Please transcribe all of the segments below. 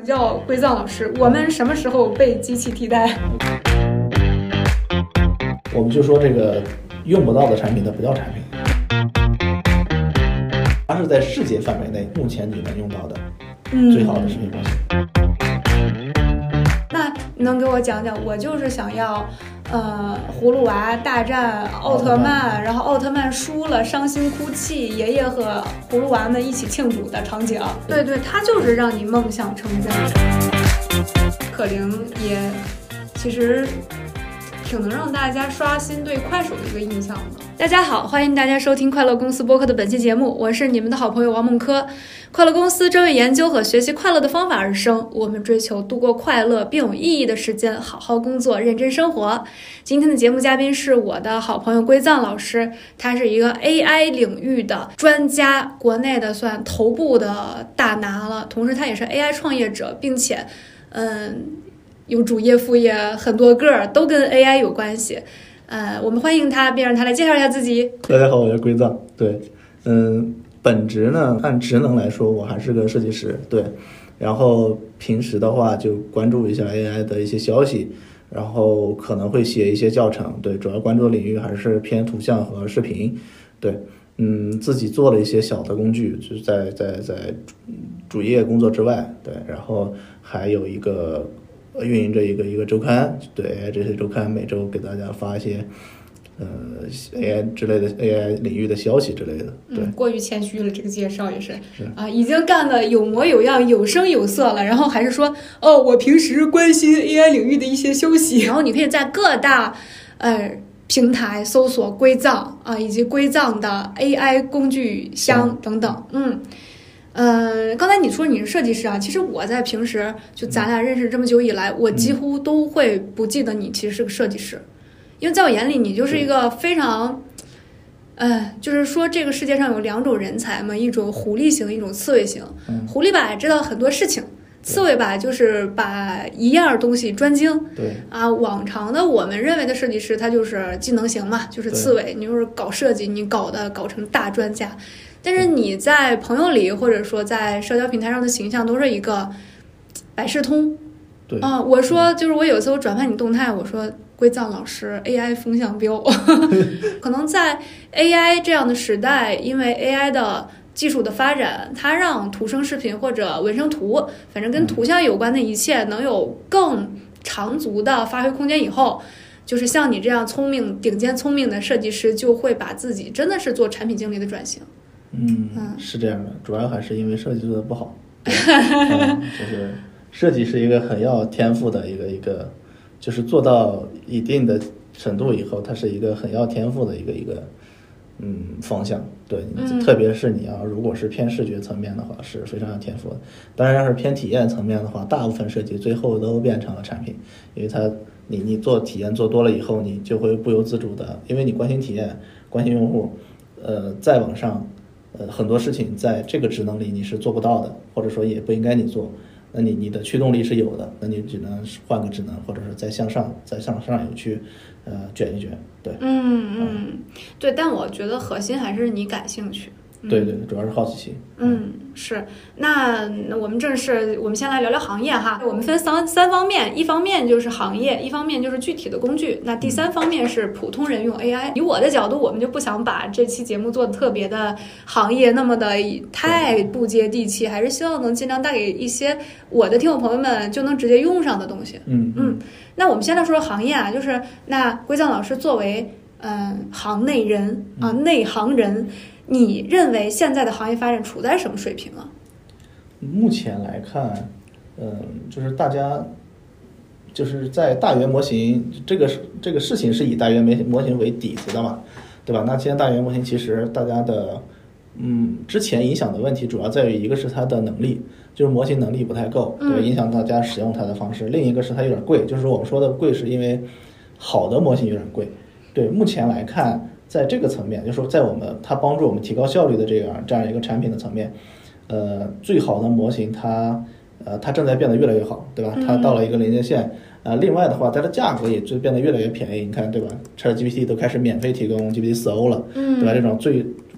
叫归藏老师，我们什么时候被机器替代？ 我们就说这个用不到的产品它不叫产品，它是在世界范围内目前你能用到的最好的视频模型。 那你能给我讲讲，我就是想要葫芦娃大战奥特曼，然后奥特曼输了伤心哭泣，爷爷和葫芦娃们一起庆祝的场景。对对，它就是让你梦想成真。可伶也其实挺能让大家刷新对快手的一个印象的。大家好，欢迎大家收听快乐公司播客的本期节目，我是你们的好朋友王梦柯。快乐公司专为研究和学习快乐的方法而生，我们追求度过快乐并有意义的时间，好好工作，认真生活。今天的节目嘉宾是我的好朋友归藏老师，他是一个 AI 领域的专家，国内的算头部的大拿了，同时他也是 AI 创业者，并且有主业副业很多个都跟 AI 有关系。我们欢迎他，并让他来介绍一下自己。 大家好，我叫归藏。对，本职呢，按职能来说，我还是个设计师。对，然后平时的话就关注一下 AI 的一些消息，然后可能会写一些教程。对，主要关注的领域还是偏图像和视频。对，自己做了一些小的工具，就是在主业工作之外。对，然后还有一个运营着一个周刊。对，这些周刊每周给大家发一些AI 之类的 AI 领域的消息之类的。对， 过于谦虚了，这个介绍也是啊，已经干得有模有样、有声有色了。然后还是说，我平时关心 AI 领域的一些消息。然后你可以在各大平台搜索归藏啊，以及归藏的 AI 工具箱等等。刚才你说你是设计师啊，其实我在平时就咱俩认识这么久以来，我几乎都会不记得你其实是个设计师。因为在我眼里，你就是一个非常，就是说这个世界上有两种人才嘛，一种狐狸型，一种刺猬型。狐狸吧知道很多事情，刺猬吧就是把一样东西专精。 对啊，往常的我们认为的设计师，他就是技能型嘛，就是刺猬，你就是搞设计，你搞成大专家。但是你在朋友里或者说在社交平台上的形象都是一个百事通。 对啊，我说就是我有一次我转发你动态，我说归藏老师 AI 风向标。可能在 AI 这样的时代，因为 AI 的技术的发展，它让图生视频或者文生图，反正跟图像有关的一切能有更长足的发挥空间以后，就是像你这样顶尖聪明的设计师就会把自己真的是做产品经理的转型。 是这样的，主要还是因为设计做的不好。就是设计是一个很要天赋的一个就是做到一定的程度以后，它是一个很要天赋的一个方向。对，特别是你如果是偏视觉层面的话，是非常有天赋的。当然要是偏体验层面的话，大部分设计最后都变成了产品，因为你做体验做多了以后，你就会不由自主的，因为你关心体验，关心用户，再往上，很多事情在这个职能里你是做不到的，或者说也不应该你做。那你的驱动力是有的，那你只能换个职能，或者是再向上游去卷一卷。对， 对，但我觉得核心还是你感兴趣。 对，主要是好奇心。 是。那我们先来聊聊行业哈。我们分三方面，一方面就是行业，一方面就是具体的工具，那第三方面是普通人用 AI。以我的角度，我们就不想把这期节目做的特别的行业那么的太不接地气，还是希望能尽量带给一些我的听友朋友们就能直接用上的东西。那我们先来说说行业啊，就是那归藏老师作为行内人啊，内行人。你认为现在的行业发展处在什么水平啊？ 目前来看，就是大家就是在大语言模型这个事情是以大语言模型为底子的嘛，对吧？那现在大语言模型其实大家的之前影响的问题主要在于一个是它的能力，就是模型能力不太够，对，影响大家使用它的方式；另一个是它有点贵，就是我们说的贵是因为好的模型有点贵。对，目前来看。在这个层面，就是说在它帮助我们提高效率的这样一个产品的层面，最好的模型它正在变得越来越好，对吧？它到了一个临界线。另外的话，它的价格也就变得越来越便宜，你看对吧？ChatGPT 都开始免费提供 GPT-4o 了，对吧？这种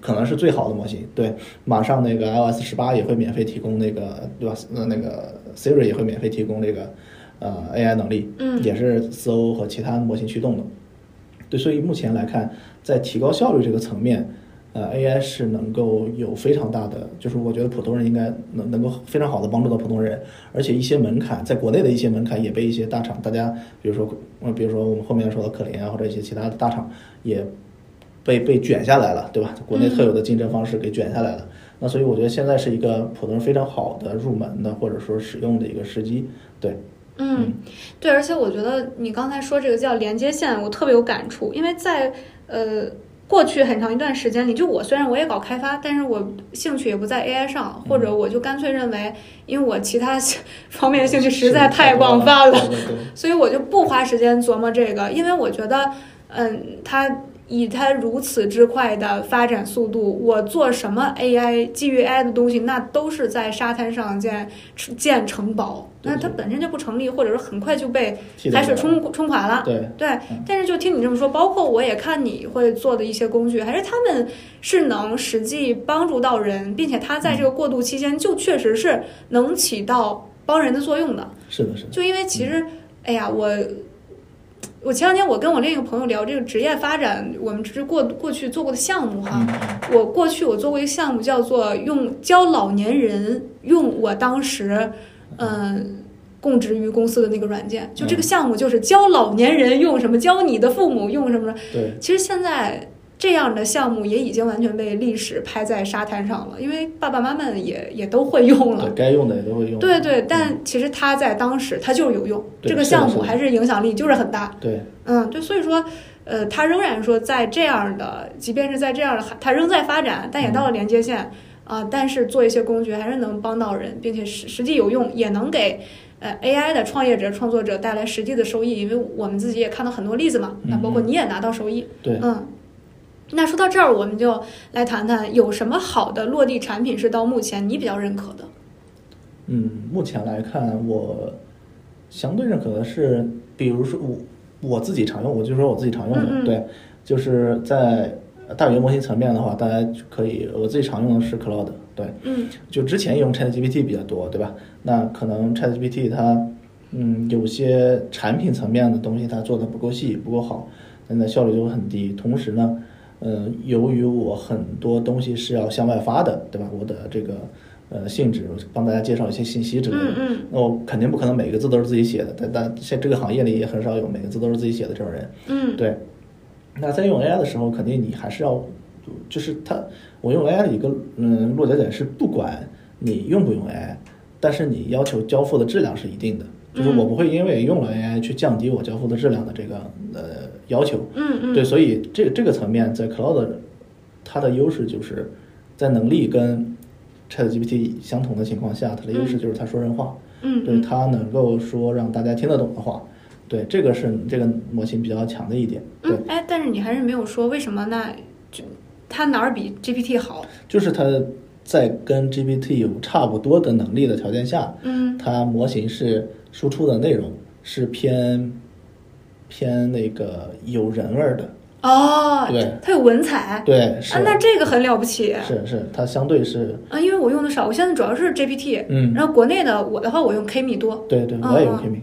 可能是最好的模型。对，马上那个 iOS18也会免费提供那个，对吧？那个 Siri 也会免费提供这个AI 能力，也是4O和其他模型驱动的。对，所以目前来看，在提高效率这个层面，AI 是能够有非常大的，就是我觉得普通人应该能够非常好的帮助到普通人，而且一些门槛，在国内的一些门槛也被一些大厂，大家比如说我们后面说的可伶啊，或者一些其他的大厂也被卷下来了，对吧？国内特有的竞争方式给卷下来了。那所以我觉得现在是一个普通人非常好的入门的或者说使用的一个时机，对。 对，而且我觉得你刚才说这个叫连接线，我特别有感触，因为在过去很长一段时间里，就我虽然我也搞开发，但是我兴趣也不在 AI 上，或者我就干脆认为，因为我其他方面的兴趣实在太广泛了，所以我就不花时间琢磨这个，因为我觉得，以它如此之快的发展速度，我做什么 AI 基于 AI 的东西，那都是在沙滩上建城堡，那它本身就不成立，或者是很快就被海水冲垮了。对，但是就听你这么说，包括我也看你会做的一些工具，还是他们是能实际帮助到人，并且它在这个过渡期间就确实是能起到帮人的作用的。 是的。 就因为其实，哎呀，我前两天我跟我另一个朋友聊这个职业发展，我们只是过去做过的项目哈。过去我做过一个项目，叫做教老年人用我当时供职于公司的那个软件，就这个项目就是教老年人用什么，教你的父母用什么。 对， 其实现在这样的项目也已经完全被历史拍在沙滩上了，因为爸爸妈妈也都会用了， 对，该用的也都会用。 对，但其实它在当时它就是有用，这个项目还是影响力就是很大。 对， 对，所以说，它仍然说在这样的，即便是在这样的，它仍在发展，但也到了连接线但是做一些工具还是能帮到人，并且实际有用，也能给AI 的创业者、创作者带来实际的收益，因为我们自己也看到很多例子嘛，那包括你也拿到收益。 对， 那说到这儿，我们就来谈谈有什么好的落地产品是到目前你比较认可的。 目前来看，我相对认可的是，比如说我自己常用，我就说我自己常用的，对，就是在大语言模型层面的话，大家可以，我自己常用的是 Claude， 对，就之前用 ChatGPT 比较多，对吧？那可能 ChatGPT 它，有些产品层面的东西它做的不够细，不够好，那效率就会很低。同时呢，由于我很多东西是要向外发的，对吧？我的这个性质，帮大家介绍一些信息之类的，那我肯定不可能每个字都是自己写的，但在这个行业里也很少有每个字都是自己写的这种人，对。那在用 AI 的时候，肯定你还是要，就是我用 AI 的一个落脚点是，不管你用不用 AI， 但是你要求交付的质量是一定的，就是我不会因为用了 AI 去降低我交付的质量的这个要求，对，所以这个层面在 Claude 它的优势就是在能力跟 ChatGPT 相同的情况下，它的优势就是它说人话，对，它能够说让大家听得懂的话。对，这个是这个模型比较强的一点。对， 但是你还是没有说为什么那它哪儿比 GPT 好？ 就是它在跟 GPT 有差不多的能力的条件下，它模型是输出的内容是偏那个有人味的。对， 它有文采。 对，是那这个很了不起。 是，它相对是因为我用的少，我现在主要是 GPT，然后国内的我的话，我用 Kimi 多。 对，我也用 Kimi，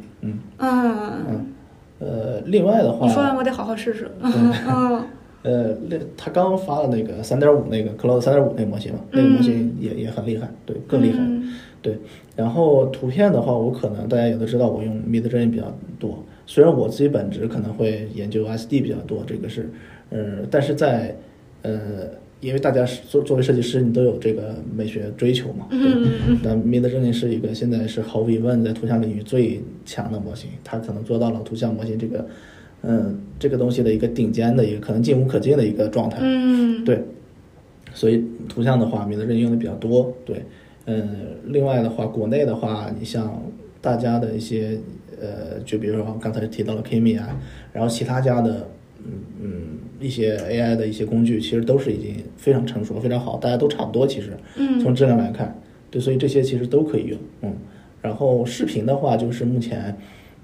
另外的话， 你说完我得好好试试。 他刚发了那个 3.5 那个 Claude 3.5 那个模型嘛，那个模型也很厉害，对，更厉害，对。然后图片的话，我可能大家也都知道，我用 Midjourney 比较多，虽然我自己本职可能会研究 SD 比较多，这个是，但是在因为大家作为设计师，你都有这个美学追求嘛，对。那 Midjourney 是一个现在是毫无疑问在图像领域最强的模型，它可能做到了图像模型这个东西的一个顶尖的一个可能进无可进的一个状态，对。所以图像的话，Midjourney用的比较多，对。另外的话，国内的话，你像大家的一些就比如说刚才提到了 Kimi 啊，然后其他家的一些 AI 的一些工具，其实都是已经非常成熟、非常好，大家都差不多。其实，从质量来看，对，所以这些其实都可以用，然后视频的话，就是目前，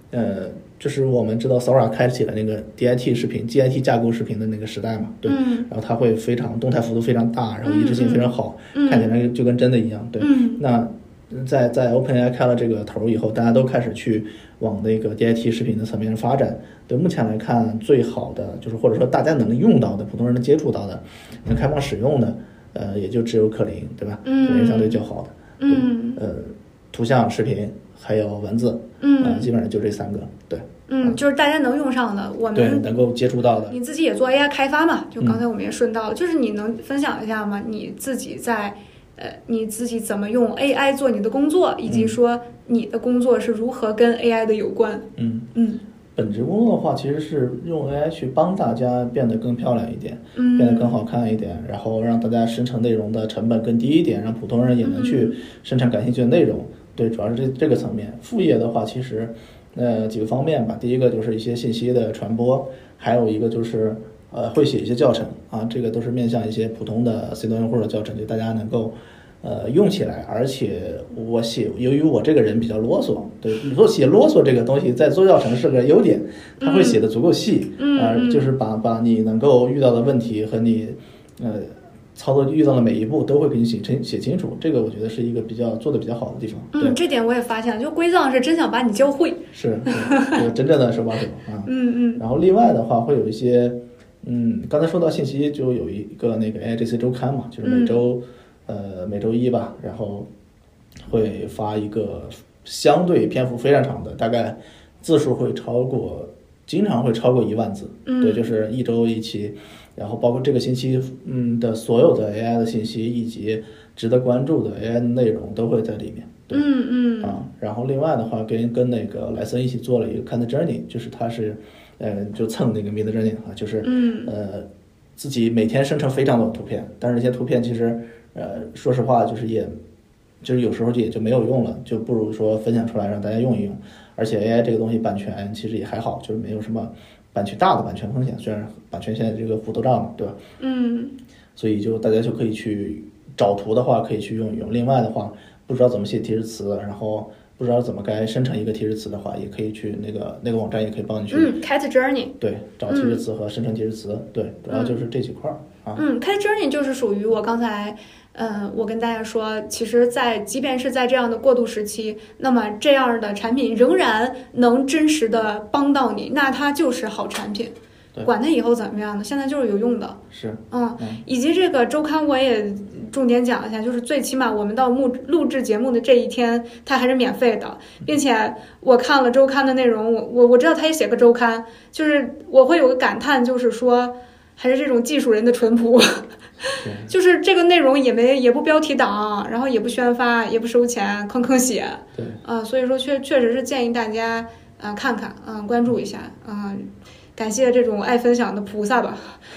就是我们知道 Sora 开启了那个 DIT 视频 GIT 架构视频的那个时代嘛，对，然后它会非常动态幅度非常大，然后一致性非常好，看起来就跟真的一样，对，那在 OpenAI 开了这个头以后，大家都开始去往那个 DIT 视频的层面发展。对，目前来看，最好的就是或者说大家能用到的、普通人能接触到的、能开放使用的，也就只有可林，对吧？可林相对较好的，图像、视频还有文字，基本上就这3个，对。 就是大家能用上的，我们对能够接触到的。 你自己也做 AI 开发嘛？就刚才我们也顺道了，就是你能分享一下吗？你自己怎么用 AI 做你的工作，以及说你的工作是如何跟 AI 的有关？ 本职工作的话，其实是用 AI 去帮大家变得更漂亮一点，变得更好看一点，然后让大家生成内容的成本更低一点，让普通人也能去生产感兴趣的内容。对，主要是这个层面。副业的话，其实几个方面吧。第一个就是一些信息的传播，还有一个就是会写一些教程啊，这个都是面向一些普通的 C 端用户的教程，就大家能够用起来。而且由于我这个人比较啰嗦，对，你说写啰嗦这个东西在做教程是个优点，它会写的足够细，就是把你能够遇到的问题和你操作遇到的每一步都会给你写清楚，这个我觉得是一个做的比较好的地方。 这点我也发现了，就归藏是真想把你教会， 是真正的手把手啊。然后另外的话会有一些，刚才说到信息，就有一个那个 AIGC 周刊嘛，就是每周一吧，然后会发一个相对篇幅非常长的，大概字数经常会超过1万字，对，就是1周1期。然后包括这个星期的所有的 AI 的信息以及值得关注的 AI 的内容都会在里面。对，然后另外的话跟那个莱森一起做了一个 Kind Journey， 就是他是就蹭那个 Mid Journey 啊，就是自己每天生成非常多的图片，但是这些图片其实说实话就是有时候也就没有用了，就不如说分享出来让大家用一用。而且 AI 这个东西版权其实也还好，就是没有什么大的版权风险，虽然版权现在这个幅度大嘛，对吧？所以就大家就可以去找图的话可以去用一用。另外的话，不知道怎么写提示词，然后不知道怎么该生成一个提示词的话，也可以去那个网站也可以帮你去 Cat Journey， 对，找提示词和生成提示词，对，主要就是这几块啊。 Cat Journey 就是属于我刚才我跟大家说，其实即便是在这样的过渡时期，那么这样的产品仍然能真实的帮到你，那它就是好产品。管它以后怎么样的，现在就是有用的。 是， 以及这个周刊我也重点讲一下，就是最起码我们到录制节目的这一天，它还是免费的，并且我看了周刊的内容，我知道他也写个周刊，就是我会有个感叹，就是说还是这种技术人的淳朴。就是这个内容也不标题党，然后也不宣发，也不收钱，吭写。 对， 所以说确实是建议大家看看关注一下感谢这种爱分享的菩萨吧。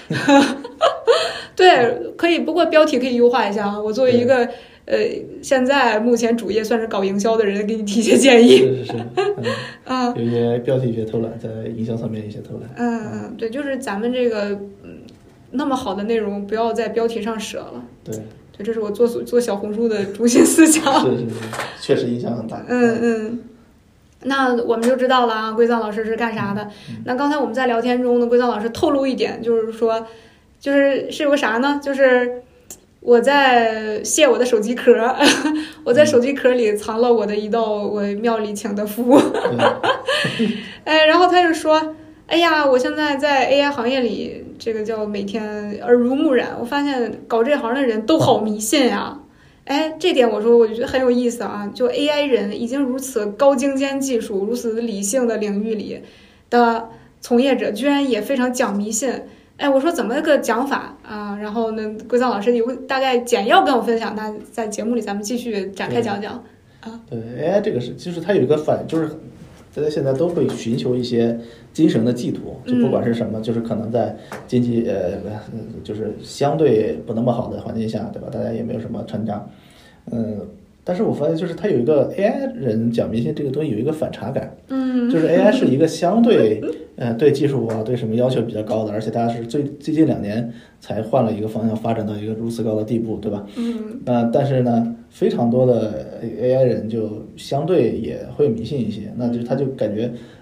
对，可以，不过标题可以优化一下啊。我作为一个现在目前主业算是搞营销的人，给你提一些建议。 是，有一些标题学偷懒，在营销上面一些偷懒。 对，就是咱们这个那么好的内容，不要在标题上舍了。 对， 这是我做小红书的中心思想。 是，确实影响很大。 那我们就知道了啊，归藏老师是干啥的。那刚才我们在聊天中呢，归藏老师透露一点，就是说，是有个啥呢？就是我在卸我的手机壳，我在手机壳里藏了我的一道我庙里请的符。然后他就说，哎呀，我现在在 AI 行业里，这个叫每天耳濡目染，我发现搞这行的人都好迷信呀。这点我就觉得很有意思啊！就 AI 人已经如此高精尖技术、如此理性的领域里的从业者，居然也非常讲迷信。我说怎么个讲法啊？然后呢，归藏老师有大概简要跟我分享，那在节目里咱们继续展开讲讲啊。 对 AI 这个就是它有一个就是大家现在都会寻求一些精神的寄托，就不管是什么，就是可能在经济就是相对不那么好的环境下，对吧？大家也没有什么成长，但是我发现就是它有一个 AI 人讲迷信这个东西有一个反差感，就是 AI 是一个相对对技术啊对什么要求比较高的，而且它是最近2年才换了一个方向，发展到一个如此高的地步，对吧？但是呢，非常多的 AI 人就相对也会迷信一些，那就他就感觉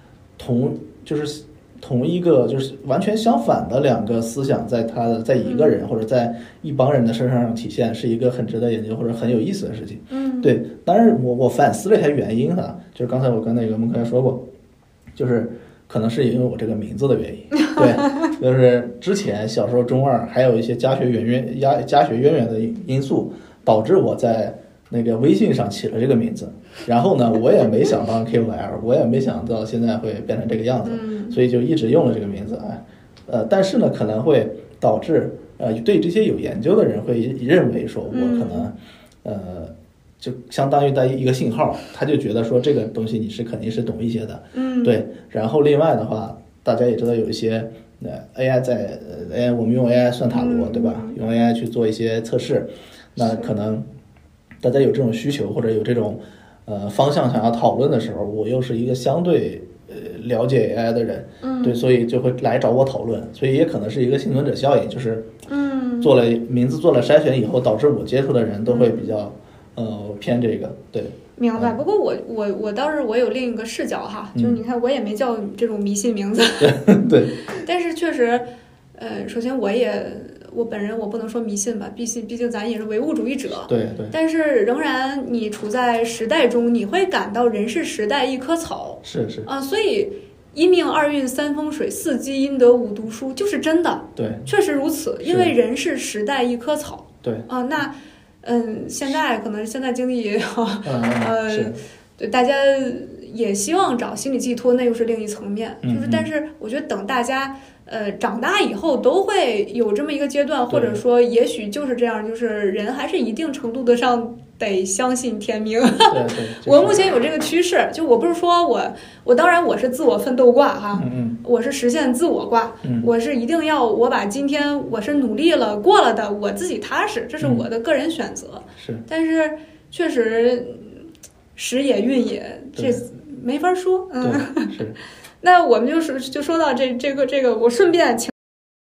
同一个就是完全相反的两个思想在一个人或者在一帮人的身上体现，是一个很值得研究或者很有意思的事情。对，当然我反思了一下原因哈，就是刚才我跟那个孟克也说过，就是可能是因为我这个名字的原因。对，就是之前小时候中二还有一些家学渊源的因素，导致我在那个微信上起了这个名字，然后呢，我也没想当 KOL， 我也没想到现在会变成这个样子，所以就一直用了这个名字。但是呢，可能会导致对这些有研究的人会认为说，我可能就相当于的一个信号，他就觉得说这个东西你是肯定是懂一些的，对。然后另外的话，大家也知道有一些AI 我们用 AI 算塔罗，对吧？用 AI 去做一些测试，那可能大家有这种需求或者有这种方向想要讨论的时候，我又是一个相对了解 AI 的人，对，所以就会来找我讨论，所以也可能是一个幸存者效应，就是名字做了筛选以后，导致我接触的人都会比较偏这个，对。 明白。不过我倒是我有另一个视角哈，就是你看我也没叫这种迷信名字， 对。 但是确实，首先我本人我不能说迷信吧，毕竟咱也是唯物主义者， 对对。 但是仍然你处在时代中，你会感到人是时代一棵草， 是啊， 所以一命二运三风水四积阴德五读书就是真的， 对， 确实如此，因为人是时代一棵草， 对那现在可能现在经历是对，大家也希望找心理寄托，那又是另一层面，就是但是我觉得等大家长大以后都会有这么一个阶段，或者说也许就是这样，就是人还是一定程度的上得相信天命。 对， 我目前有这个趋势，就我不是说我当然我是自我奋斗卦哈，我是实现自我卦，我是一定要我把今天我是努力了过了的，我自己踏实，这是我的个人选择。 是， 但是确实时也运也，这没法说。 是。 那我们就说到这个，我顺便请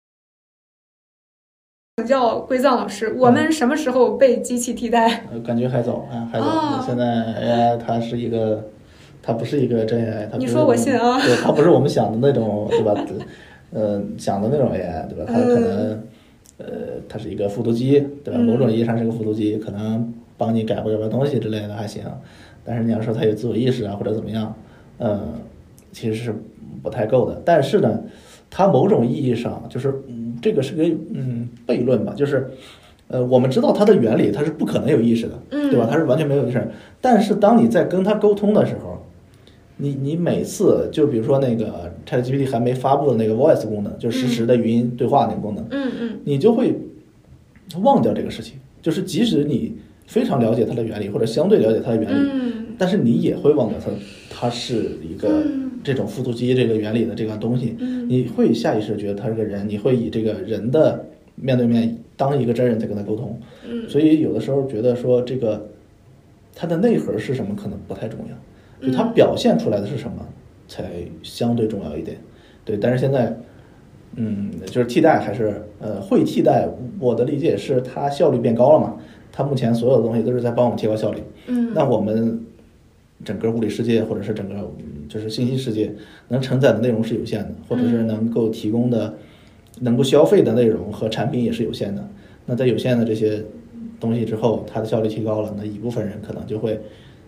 教归藏老师，我们什么时候被机器替代？ 感觉还早啊，还早。现在 AI 它不是一个真 AI， 你说我信啊？ 对，它不是我们想的那种，对吧？想的那种 AI， 对吧？它可能它是一个复读机，对吧？某种意义上是个复读机，可能帮你改或者东西之类的还行，但是你要说它有自我意识啊或者怎么样，其实是不太够的。但是呢，它某种意义上就是这个是个悖论吧，就是我们知道它的原理，它是不可能有意识的，对吧？它是完全没有意识。但是当你在跟它沟通的时候，你每次就比如说那个 ChatGPT 还没发布的那个 Voice 功能，就实时的语音对话那个功能，你就会忘掉这个事情。就是即使你非常了解它的原理，或者相对了解它的原理，但是你也会忘掉它是一个这种复读机这个原理的这个东西，你会下意识觉得他是个人，你会以这个人的面对面当一个真人在跟他沟通，所以有的时候觉得说这个它的内核是什么可能不太重要，就它表现出来的是什么才相对重要一点。对，但是现在就是替代还是会替代，我的理解是它效率变高了嘛，它目前所有的东西都是在帮我们提高效率，那我们整个物理世界或者是整个就是信息世界能承载的内容是有限的，或者是能够提供的能够消费的内容和产品也是有限的。那在有限的这些东西之后，它的效率提高了，那一部分人可能就会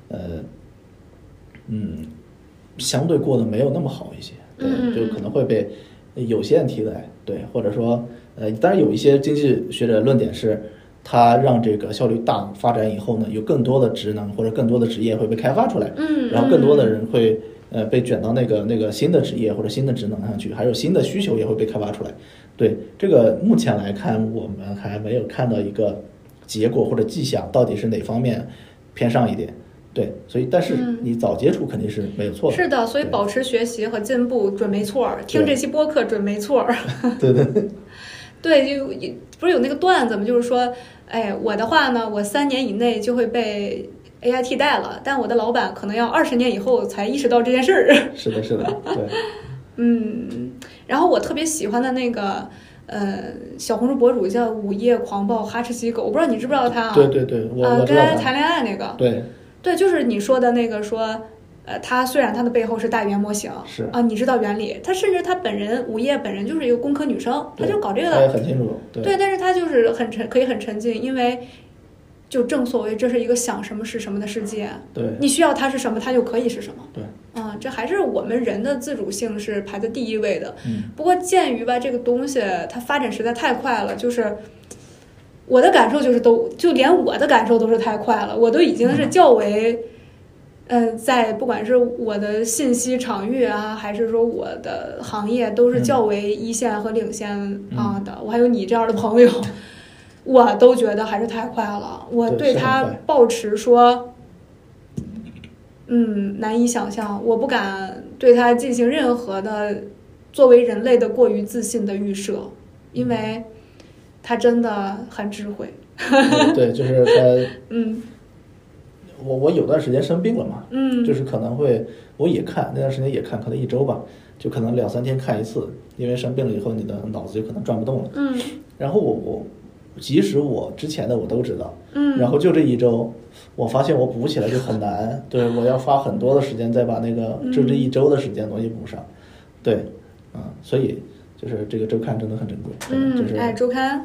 相对过得没有那么好一些，对，就可能会被有限替代，对，或者说当然有一些经济学者论点是它让这个效率大发展以后呢，有更多的职能或者更多的职业会被开发出来，然后更多的人会被卷到那个新的职业或者新的职能上去，还有新的需求也会被开发出来。对，这个目前来看我们还没有看到一个结果或者迹象，到底是哪方面偏上一点。对，所以但是你早接触肯定是没有错的。 是的，所以保持学习和进步准没错，听这期播客准没错。 对对，就不是有那个段子吗？就是说，哎，我的话呢，我3年以内就会被 AI 替代了，但我的老板可能要20年以后才意识到这件事儿。 是的，对。 然后我特别喜欢的那个小红书博主叫午夜狂暴哈士奇狗，我不知道你知不知道他啊？ 对，我知道他。 跟他谈恋爱那个。 对， 就是你说的那个说。 它虽然它的背后是大语言模型， 是啊，你知道原理，它甚至它午夜本人就是一个工科女生，她就搞这个的， 她也很清楚， 对，但是她就是可以很沉浸，因为就正所谓这是一个想什么是什么的世界， 对， 你需要它是什么，它就可以是什么， 对， 这还是我们人的自主性是排在第一位的。 不过鉴于吧这个东西它发展实在太快了，就是我的感受就是就连我的感受都是太快了，我都已经是较为在不管是我的信息场域啊，还是说我的行业，都是较为一线和领先的。我还有你这样的朋友，我都觉得还是太快了。我对他抱持说，难以想象，我不敢对他进行任何的作为人类的过于自信的预设，因为他真的很智慧。 对，就是他，我有段时间生病了嘛，就是可能会我也看那段时间也看，可能1周吧，就可能2-3天看一次，因为生病了以后你的脑子就可能转不动了。然后我即使我之前的我都知道，然后就这1周，我发现我补起来就很难，对，我要花很多的时间再把那个就这1周的时间东西补上，对，所以就是这个周刊真的很珍贵，就是周刊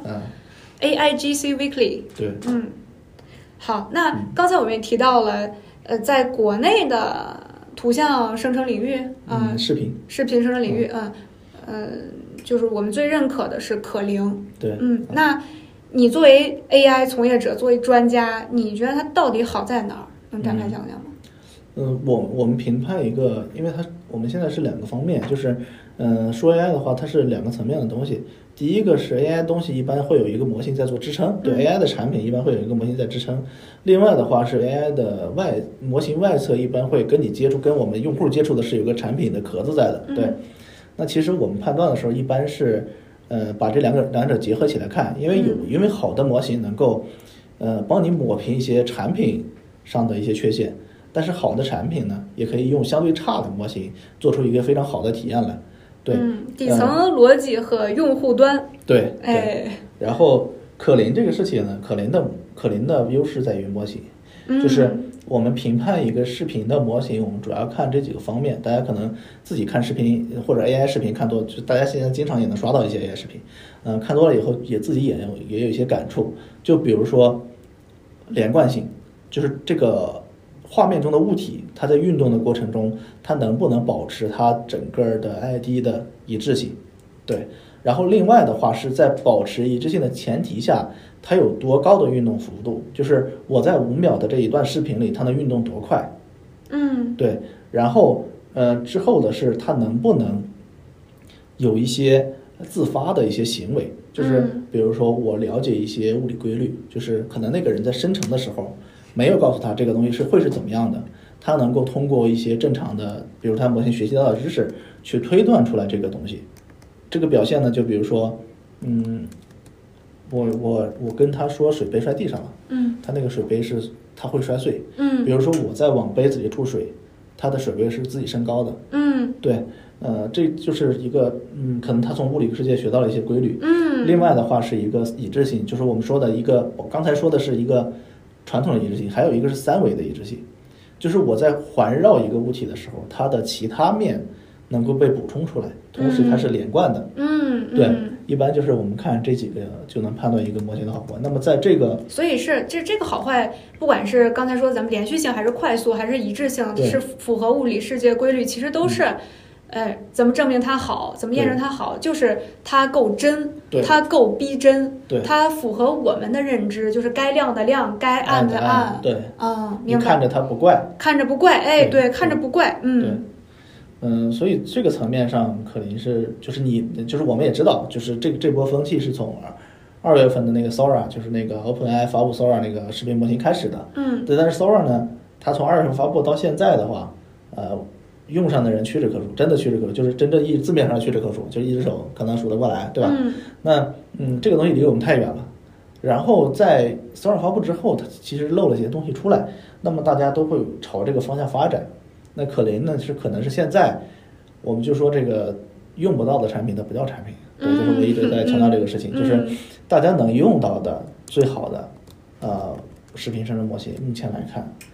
，AIGC Weekly， 对， 好，那刚才我们也提到了，在国内的图像生成领域，视频生成领域，就是我们最认可的是可伶， 对， 那你作为 AI 从业者，作为专家，你觉得它到底好在哪儿？能展开讲讲吗？ 我们评判一个，因为我们现在是2个方面，就是说 AI 的话，它是2个层面的东西。第一个是 AI 东西一般会有一个模型在做支撑，对 AI 的产品一般会有一个模型在支撑。另外的话是 AI 的模型外侧一般会跟你接触，跟我们用户接触的是有个产品的壳子在的，对。那其实我们判断的时候一般是把这两者结合起来看，因为好的模型能够帮你抹平一些产品上的一些缺陷，但是好的产品呢也可以用相对差的模型做出一个非常好的体验来。对， 底层逻辑和用户端， 对，然后可伶这个事情呢，可伶的优势在于模型，就是我们评判一个视频的模型，我们主要看这几个方面。大家可能自己看视频或者 AI 视频看多，就大家现在经常也能刷到一些 AI 视频，看多了以后也自己也有一些感触。就比如说连贯性，就是这个画面中的物体，它在运动的过程中，它能不能保持它整个的 ID 的一致性？对。然后另外的话是在保持一致性的前提下，它有多高的运动幅度？就是我在5秒的这一段视频里，它能运动多快？对。然后之后的是它能不能有一些自发的一些行为？就是比如说我了解一些物理规律，就是可能那个人在生成的时候没有告诉他这个东西会是怎么样的，他能够通过一些正常的，比如他模型学习到的知识去推断出来这个东西。这个表现呢，就比如说，我跟他说水杯摔地上了，他那个水杯他会摔碎，比如说我在往杯子里注水，他的水杯是自己升高的，对，这就是一个可能他从物理世界学到了一些规律，另外的话是一个一致性，就是我们说的一个，我刚才说的是一个传统的一致性，还有一个是3维的一致性，就是我在环绕一个物体的时候，它的其他面能够被补充出来，同时它是连贯的。对，一般就是我们看这几个就能判断一个模型的好坏。那么在这个， 所以这个好坏，不管是刚才说咱们连续性，还是快速，还是一致性，是符合物理世界规律，其实都是，怎么证明它好，怎么验证它好，就是它够真，它够逼真，它符合我们的认知，就是该亮的亮，该暗的暗。 对， 明白。 看着它不怪， 看着不怪，对，看着不怪， 所以这个层面上可能就是我们也知道，就是这波风气是从2月份的那个 Sora， 就是那个 OpenAI 发布 Sora 那个视频模型开始的。对，但是 Sora 呢，它从2月份发布到现在的话，用上的人屈指可数，真的屈指可数，就是真正字面上屈指可数，就是一只手可能数得过来，对吧？那这个东西离我们太远了。然后在 Sora 发布之后，它其实漏了一些东西出来，那么大家都会朝这个方向发展。那可伶呢可能是现在我们就说这个用不到的产品它不叫产品，对，就是我一直在强调这个事情，就是大家能用到的最好的视频生成模型，目前来看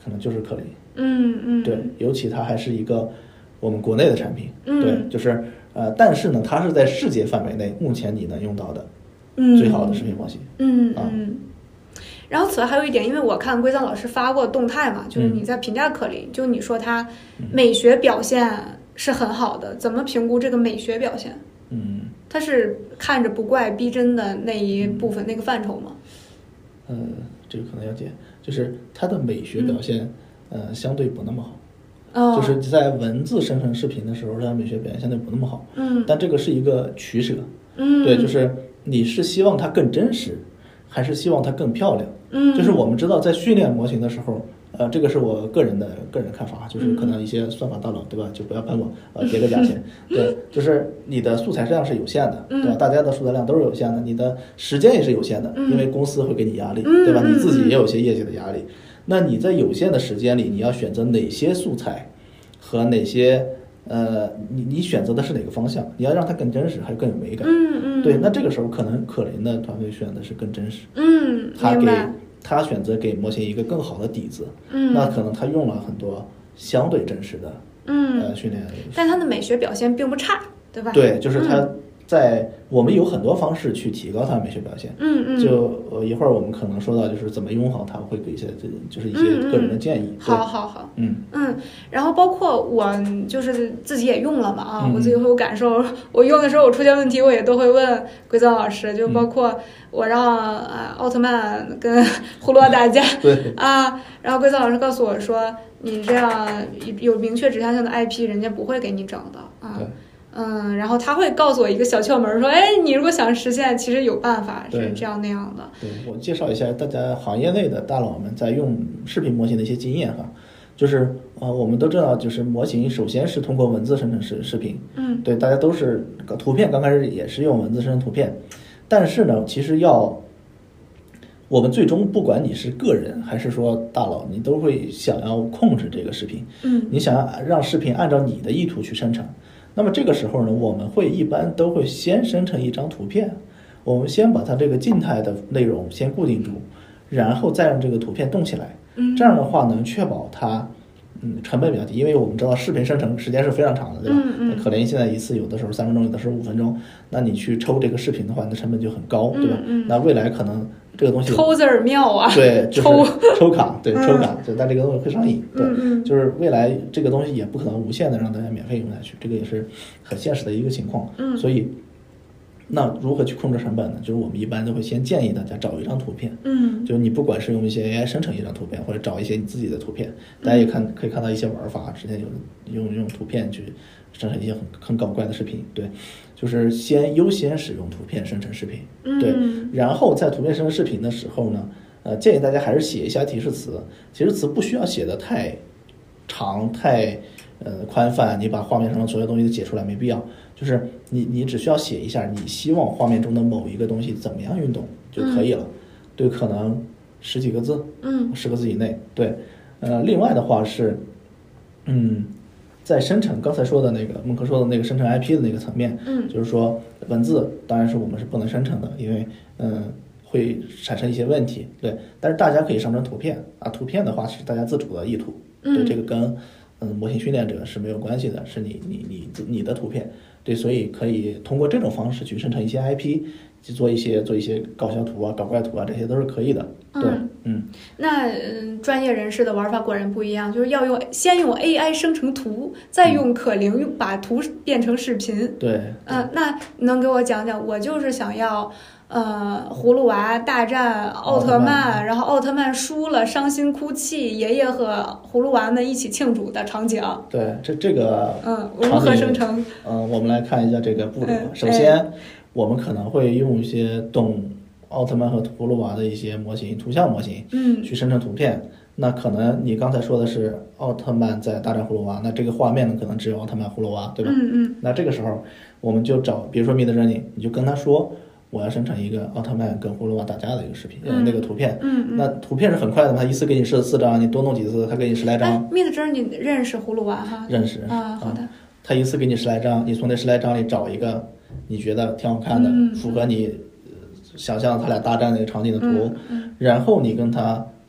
可能就是克林。 对，尤其它还是一个我们国内的产品。对，就是但是呢，它是在世界范围内目前你能用到的最好的视频模型。 然后此外还有一点，因为我看归藏老师发过动态嘛，就是你在评价克林，就你说它美学表现是很好的，怎么评估这个美学表现？它是看着不怪逼真的那一部分那个范畴吗？ 这个可能要解，就是它的美学表现，相对不那么好。就是在文字生成视频的时候，它的美学表现相对不那么好。但这个是一个取舍。对，就是你是希望它更真实，还是希望它更漂亮？就是我们知道在训练模型的时候，这个是我个人看法，就是可能一些算法大佬，对吧？就不要喷我，叠个假钱。对，就是你的素材量是有限的，对吧？大家的素材量都是有限的，你的时间也是有限的，因为公司会给你压力，对吧？你自己也有些业绩的压力。那你在有限的时间里，你要选择哪些素材和哪些你选择的是哪个方向？你要让它更真实，还是更有美感？对，那这个时候可能可林的团队选的是更真实。他选择给模型一个更好的底子。那可能他用了很多相对真实的训练， 但他的美学表现并不差，对吧？ 对，就是他在我们有很多方式去提高它的美学表现。就一会儿我们可能说到就是怎么用好它，会给一些就是一些个人的建议。 好。然后包括我就是自己也用了嘛我自己会有感受，我用的时候我出现问题我也都会问归藏老师，就包括我让奥特曼跟葫芦娃打架然后归藏老师告诉我说你这样有明确指向性的 IP 人家不会给你整的然后他会告诉我一个小窍门，说你如果想实现其实有办法是这样那样的。 对，我介绍一下大家行业内的大佬们在用视频模型的一些经验就是我们都知道，就是模型首先是通过文字生成视频。对，大家都是图片刚开始也是用文字生成图片，但是呢其实我们最终不管你是个人还是说大佬，你都会想要控制这个视频。你想要让视频按照你的意图去生成，那么这个时候呢，我们一般都会先生成一张图片，我们先把它这个静态的内容先固定住，然后再让这个图片动起来。这样的话能确保它成本比较低，因为我们知道视频生成时间是非常长的，对吧？可林现在一次有的时候3分钟，有的时候5分钟，那你去抽这个视频的话，你的成本就很高，对吧？那未来可能这个东西抽字儿妙啊， 对，就是抽卡，对，抽卡，但这个东西会上瘾，对，就是未来这个东西也不可能无限的让大家免费用下去，这个也是很现实的一个情况。所以那如何去控制成本呢？就是我们一般都会先建议大家找一张图片，就是你不管是用一些 AI 生成一张图片，或者找一些你自己的图片，大家也可以看到一些玩法，之前有用图片去生成一些很搞怪的视频，对，就是优先使用图片生成视频，对，然后在图片生成视频的时候呢，建议大家还是写一下提示词，提示词不需要写的太长太宽泛，你把画面上的所有东西都解出来没必要，就是你只需要写一下你希望画面中的某一个东西怎么样运动就可以了，对，可能10几个字，10个字以内，对，另外的话是在生成刚才说的那个孟克说的那个生成 IP 的那个层面，就是说文字当然是我们是不能生成的，因为会产生一些问题，对，但是大家可以上传图片图片的话是大家自主的意图，对，这个跟模型训练者是没有关系的，是你的图片，对，所以可以通过这种方式去生成一些 IP， 去做一些搞笑图搞怪图这些都是可以的，对， 那专业人士的玩法果然不一样，就是要先用 AI 生成图，再用可灵把图变成视频， 对， 那你能给我讲讲，我就是想要葫芦娃大战奥特曼，然后奥特曼输了，伤心哭泣，爷爷和葫芦娃们一起庆祝的场景。 对，这个如何生成？ 我们来看一下这个步骤。首先，我们可能会用一些懂奥特曼和葫芦娃的一些模型，图像模型，去生成图片。那可能你刚才说的是奥特曼在大战葫芦娃，那这个画面呢，可能只有奥特曼、葫芦娃，对吧？那这个时候我们就找，比如说 Midjourney， 你就跟他说，我要生成一个奥特曼跟葫芦娃打架的一个视频，那个图片，那图片是很快的，他一次给你14张，你多弄几次，他给你10来张。 Midjourney认识葫芦娃哈？ 认识好的。 他一次给你10来张，你从那10来张里找一个你觉得挺好看的，符合你想象他俩大战那个场景的图，然后你跟他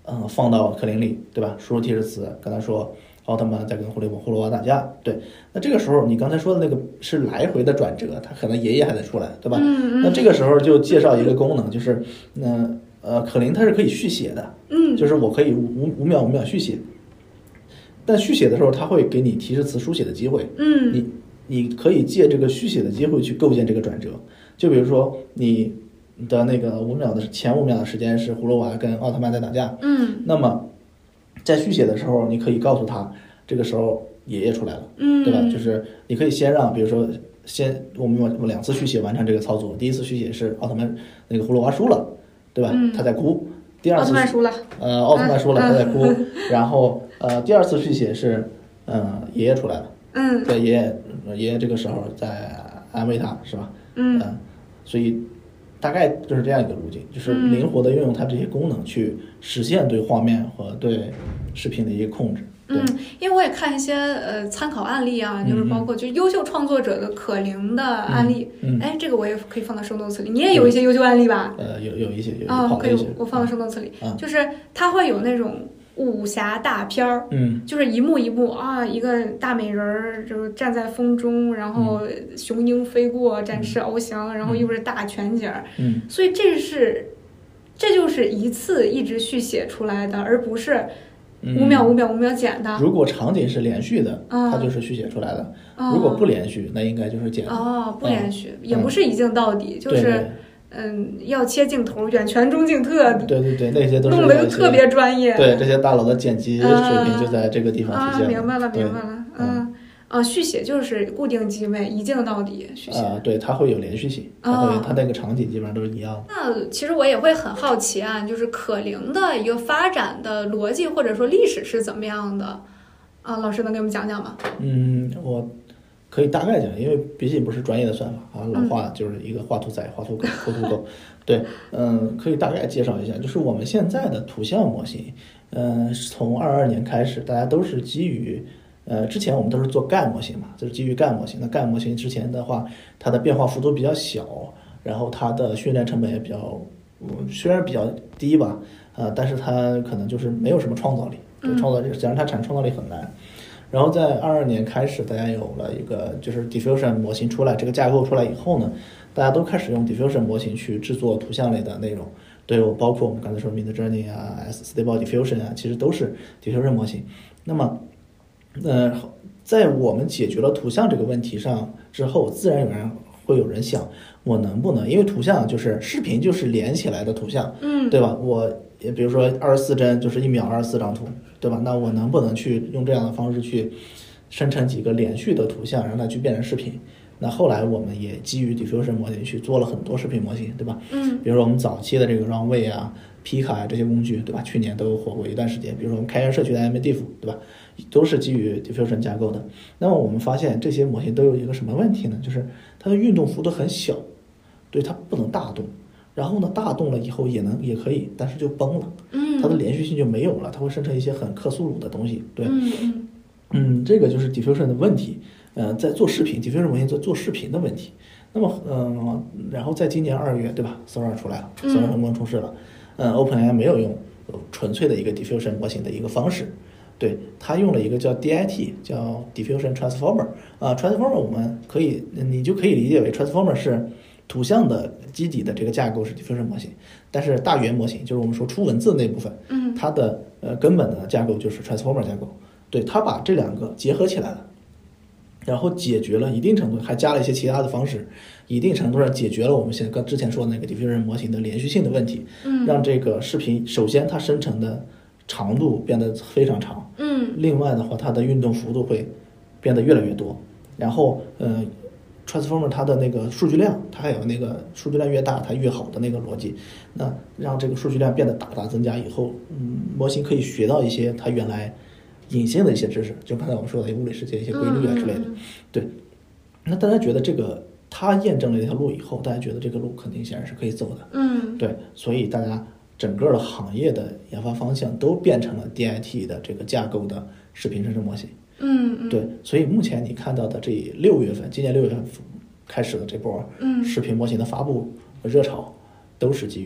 放到可灵里，对吧？输入提示词，跟他说奥特曼在跟葫芦娃打架，对。那这个时候你刚才说的那个是来回的转折，他可能爷爷还得出来，对吧？那这个时候就介绍一个功能，就是可灵它是可以续写的，就是我可以五秒续写，但续写的时候它会给你提示词书写的机会，你可以借这个续写的机会去构建这个转折，就比如说你的那个前5秒的时间是葫芦娃跟奥特曼在打架，那么在续写的时候，你可以告诉他这个时候爷爷出来了，对吧？就是你可以先让，比如说我们2次续写完成这个操作，第一次续写是奥特曼那个葫芦娃输了，对吧？他在哭。第二次奥特曼输了， 奥特曼输了，他在哭。然后第二次续写是爷爷出来了，对，爷爷这个时候在安慰他，是吧？所以大概就是这样一个路径，就是灵活的运用它这些功能去实现对画面和对视频的一个控制。 因为我也看一些参考案例啊，就是包括就优秀创作者的可灵的案例，这个我也可以放到show notes里。你也有一些优秀案例吧？ 有一些可以，我放到show notes里。就是它会有那种武侠大片儿，就是一幕一幕啊，一个大美人儿就站在风中，然后雄鹰飞过，展翅翱翔，然后又是大全景，所以这就是一次一直续写出来的，而不是5秒剪的。 如果场景是连续的，它就是续写出来的；如果不连续，那应该就是剪的。 不连续，也不是一镜到底，就是。要切镜头，远全中近特， 对，那些都是弄得特别专业。 对，这些大佬的剪辑水平就在这个地方体现。 明白了。续写就是固定机位，一镜到底续写。 对，它会有连续性，它那个场景基本上都是一样的。 那其实我也会很好奇啊，就是可灵的一个发展的逻辑或者说历史是怎么样的啊？老师能给我们讲讲吗？ 我可以大概讲，因为毕竟不是专业的算法啊，老话就是一个画图仔、画图狗、抠图狗。对，可以大概介绍一下，就是我们现在的图像模型，从22年开始，大家都是基于，之前我们都是做GAN模型嘛，就是基于GAN模型。那GAN模型之前的话，它的变化幅度比较小，然后它的训练成本也比较，虽然比较低吧，但是它可能就是没有什么创造力，对，想让它产生创造力很难。然后在22年开始，大家有了一个就是 diffusion 模型出来，这个架构出来以后呢，大家都开始用 diffusion 模型去制作图像类的内容。对，包括我们刚才说 Midjourney 啊、Stable Diffusion 啊，其实都是 diffusion 模型。那么，在我们解决了图像这个问题上之后，自然会有人想，我能不能，因为图像就是视频就是连起来的图像，对吧？我比如说24帧就是1秒24张图，对吧？那我能不能去用这样的方式去生成几个连续的图像，让它去变成视频？那后来我们也基于 diffusion 模型去做了很多视频模型，对吧？比如说我们早期的这个 Runway 啊、Pika 啊这些工具，对吧？去年都火过一段时间。比如说我们开源社区的 MDiff， 对吧？都是基于 diffusion 架构的。那么我们发现这些模型都有一个什么问题呢？就是它的运动幅度很小，对，它不能大动。然后呢，大动了以后也可以，但是就崩了，它的连续性就没有了，它会生成一些很克苏鲁的东西，对，这个就是 diffusion 的问题，在做视频 diffusion 模型在做视频的问题。那么然后在今年2月，对吧 ，Sora 出来了，Sora 成功出世了，OpenAI 没有用纯粹的一个 diffusion 模型的一个方式，对，它用了一个叫 DIT， 叫 diffusion transformer， transformer 我们你就可以理解为 transformer 是图像的基底的这个架构是 diffusion 模型，但是大语言模型就是我们说出文字那部分，它的根本的架构就是 transformer 架构，对，它把这两个结合起来了，然后解决了一定程度，还加了一些其他的方式，一定程度上解决了我们现在之前说的那个 diffusion 模型的连续性的问题，让这个视频首先它生成的长度变得非常长，另外的话它的运动幅度会变得越来越多，然后Transformer 它的那个数据量，它还有那个数据量越大它越好的那个逻辑，那让这个数据量变得大大增加以后，模型可以学到一些它原来隐性的一些知识，就刚才我们说的物理世界一些规律啊之类的，对。那大家觉得这个它验证了一条路以后，大家觉得这个路肯定显然是可以走的，对，所以大家整个的行业的研发方向都变成了 DIT 的这个架构的视频生成模型。对，所以目前你看到的这6月份，今年6月份开始的这波视频模型的发布热潮，都是基于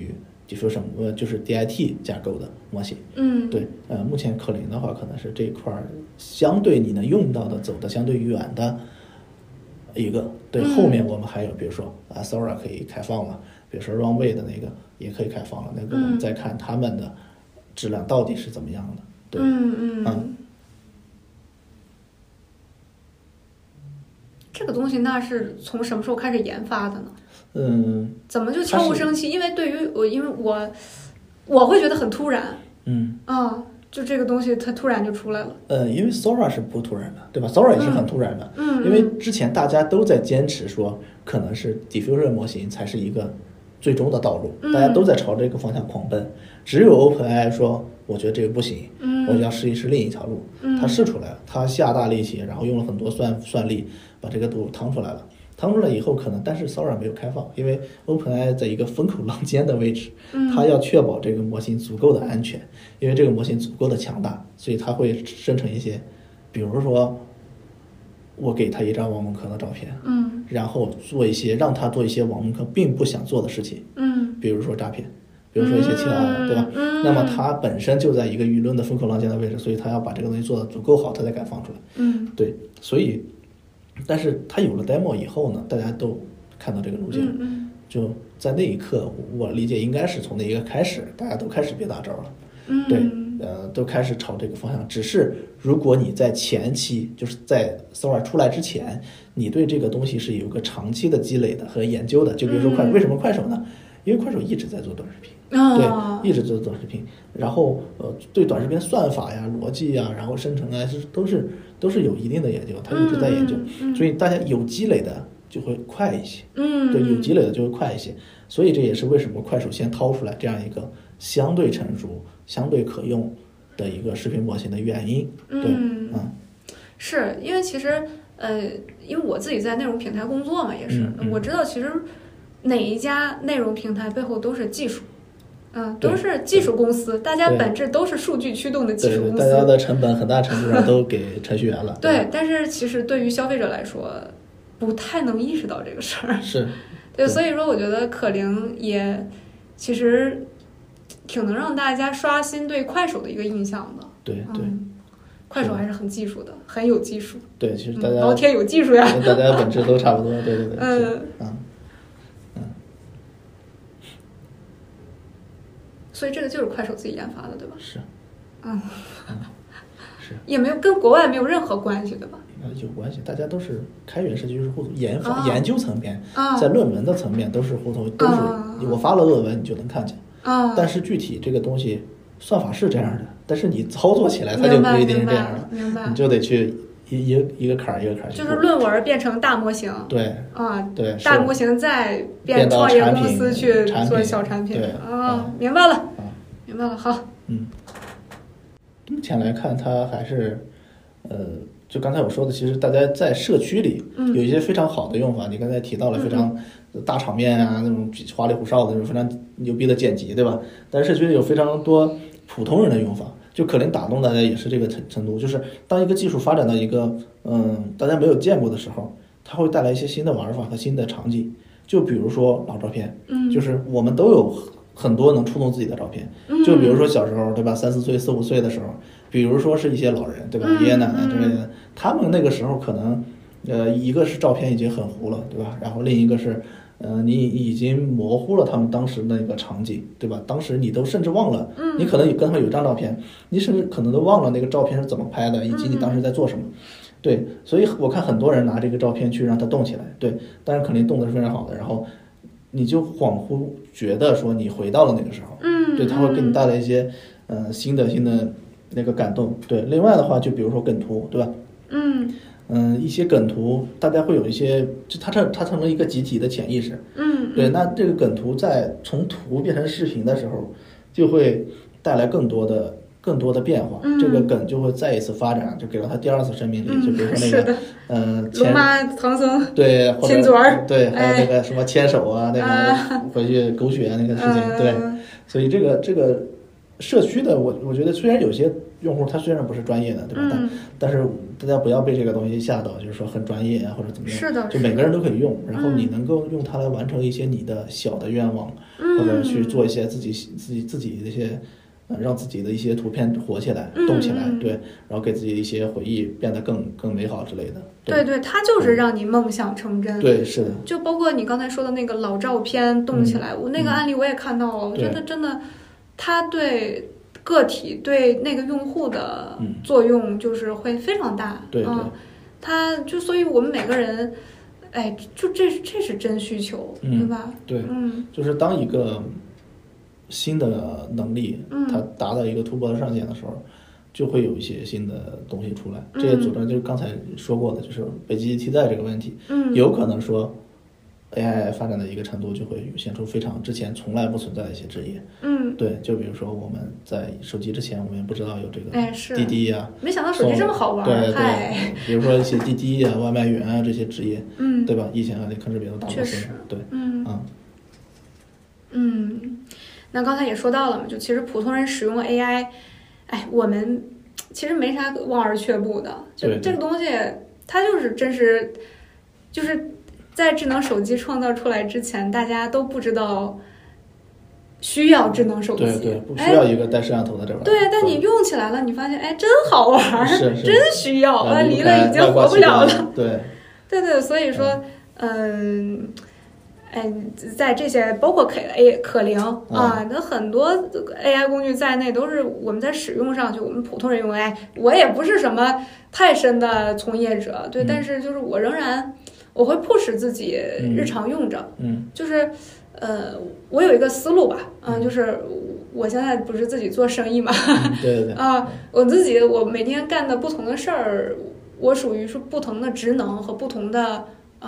diffusion 就是 DIT 架构的模型。对，目前可灵的话，可能是这一块相对你能用到的走的相对远的一个。对，后面我们还有比如说Sora 可以开放了，比如说 Runway 的那个也可以开放了，那个我们再看他们的质量到底是怎么样的。对， 这个东西那是从什么时候开始研发的呢？怎么就悄无声息？因为对于我，因为我会觉得很突然。就这个东西它突然就出来了。 因为 Sora 是不突然的，对吧？Sora 也是很突然的。因为之前大家都在坚持说，可能是 diffusion 模型才是一个最终的道路，大家都在朝这个方向狂奔。只有 OpenAI 说，我觉得这个不行，我就要试一试另一条路。他试出来了，他下大力气，然后用了很多算力，把这个路趟出来了。趟出来以后可能，但是 Sora 没有开放，因为 OpenAI 在一个风口浪尖的位置，它要确保这个模型足够的安全，因为这个模型足够的强大，所以它会生成一些，比如说我给他一张王蒙柯的照片，然后让他做一些王蒙柯并不想做的事情，比如说诈骗，比如说一些其他的，对吧？那么它本身就在一个舆论的风口浪尖的位置，所以它要把这个东西做得足够好，它才敢放出来。对，所以。但是它有了 demo 以后呢，大家都看到这个路径，就在那一刻，我理解应该是从那一个开始，大家都开始憋大招了，对，都开始朝这个方向。只是如果你在前期，就是在 Sora 出来之前，你对这个东西是有个长期的积累的和研究的，就比如说为什么快手呢？因为快手一直在做短视频，对，一直做短视频，然后对短视频算法呀、逻辑呀，然后生成啊，都是有一定的研究，他一直在研究，所以大家有积累的就会快一些，对，有积累的就会快一些，所以这也是为什么快手先掏出来这样一个相对成熟、相对可用的一个视频模型的原因，对， 是因为其实因为我自己在内容平台工作嘛，也是，我知道其实。哪一家内容平台背后都是技术，都是技术公司，大家本质都是数据驱动的技术公司， 大家的成本很大程度上都给程序员了。 对，但是其实对于消费者来说，不太能意识到这个事儿。 是， 对，所以说我觉得可灵也其实挺能让大家刷新对快手的一个印象的。 对， 快手还是很技术的，很有技术。 对，其实大家老铁有技术呀， 大家本质都差不多。对， 所以这个就是快手自己研发的，对吧？ 是，是， 也没有跟国外没有任何关系，对吧？ 有关系，大家都是开源社区是互通，研究层面，在论文的层面都是互通，都是我发了论文你就能看见。但是具体这个东西算法是这样的，但是你操作起来它就不一定是这样的， 明白？ 你就得去一个坎儿一个坎儿去。 就是论文变成大模型， 对对，大模型再变创业公司去做小产品，明白了，好。 目前来看，它还是就刚才我说的，其实大家在社区里有一些非常好的用法。你刚才提到了非常大场面啊，那种花里胡哨的那种非常牛逼的剪辑，对吧？但是社区里有非常多普通人的用法。就可能打动大家也是这个程度，就是当一个技术发展到一个大家没有见过的时候，它会带来一些新的玩法和新的场景。就比如说老照片，就是我们都有很多能触动自己的照片，就比如说小时候，对吧？3、4岁、4、5岁的时候，比如说是一些老人，对吧？爷爷奶奶之类的，他们那个时候可能一个是照片已经很糊了，对吧？然后另一个是你已经模糊了他们当时那个场景，对吧？当时你都甚至忘了，你可能跟他们有张照片，你甚至可能都忘了那个照片是怎么拍的，以及你当时在做什么。对，所以我看很多人拿这个照片去让它动起来，对，当然肯定动的是非常好的，然后你就恍惚觉得说你回到了那个时候，对，它会给你带来一些新的那个感动。对，另外的话就比如说梗图，对吧？一些梗图大家会有一些，就它成了一个集体的潜意识，对，那这个梗图在从图变成视频的时候，就会带来更多的变化，这个梗就会再一次发展，就给了它第二次生命力。就比如说那个龙妈唐僧对亲嘴儿， 对，还有那个什么牵手啊，那个回去狗血那个事情，对，所以这个社区的我觉得虽然有些用户他虽然不是专业的，对吧？但是大家不要被这个东西吓到，就是说很专业啊或者怎么样， 是的， 就每个人都可以用，然后你能够用它来完成一些你的小的愿望，或者去做一些自己的一些。让自己的一些图片活起来、动起来，对，然后给自己一些回忆变得更美好之类的。 对，它就是让你梦想成真。 对，是的。 就包括你刚才说的那个老照片动起来，我那个案例我也看到了，我觉得真的，它对个体对那个用户的作用就是会非常大。 对， 它就所以我们每个人，哎，就这是真需求，对吧？ 对，就是当一个新的能力，它达到一个突破的上限的时候，就会有一些新的东西出来。这也佐证就是刚才说过的，就是被机器替代这个问题。有可能说 AI 发展的一个程度，就会涌现出非常之前从来不存在的一些职业。对，就比如说我们在手机之前，我们也不知道有这个滴滴呀， 没想到手机这么好玩。 对，比如说一些滴滴啊、外卖员啊这些职业，对吧？以前还得吭哧瘪头大公司，对， 那刚才也说到了嘛，就其实普通人使用 AI， 哎，我们其实没啥望而却步的。就这个东西，它就是真实，就是在智能手机创造出来之前，大家都不知道需要智能手机， 对，不需要一个带摄像头的这玩意儿。 对，但你用起来了，你发现哎，真好玩，真需要，离了已经活不了了。对，所以说，在这些包括可伶啊，那很多 AI 工具在内，都是我们在使用上，就我们普通人用 AI，我也不是什么太深的从业者，对，但是就是我仍然我会push自己日常用着，就是我有一个思路吧，就是我现在不是自己做生意嘛， 对我每天干的不同的事儿，我属于是不同的职能和不同的